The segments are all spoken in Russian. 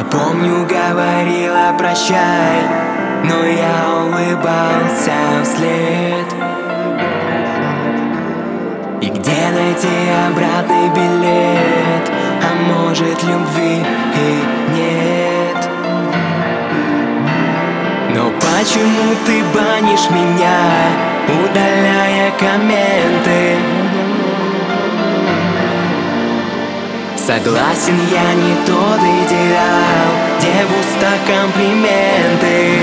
Помню, говорила прощай, но я улыбался вслед. И где найти обратный билет? А может, любви и нет? Но почему ты банишь меня, удаляя комменты? Согласен, я не тот идеал, где в устах комплименты.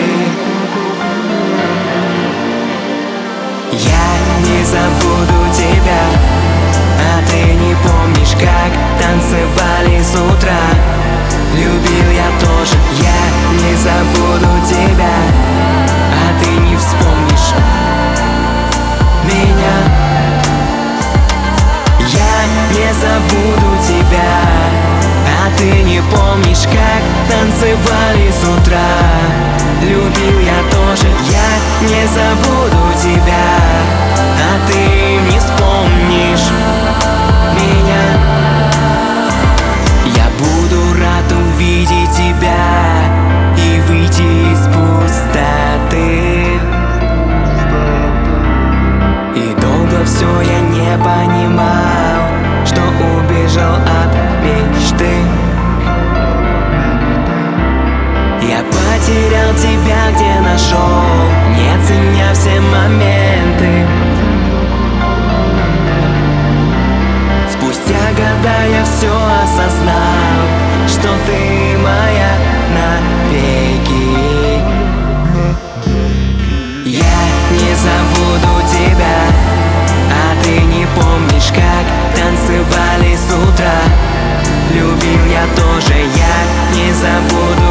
Я не забуду тебя, а ты не помнишь, как танцевали с утра. Любил я тоже, я не забуду тебя, а ты не вспомнишь меня. Я не забуду тебя, а ты не помнишь, как танцевали с утра. Любил я тоже, я не забуду тебя, а ты не вспомнишь меня. Я буду рад увидеть тебя и выйти из пустоты. И долго все я не понимал, что убежал от мечты. Я потерял тебя, где нашел, не ценя все моменты. Спустя года я все осознал, что ты моя навеки. Я не забуду тебя, а ты не помнишь, как танцевали с утра. Любил я тоже, я не забуду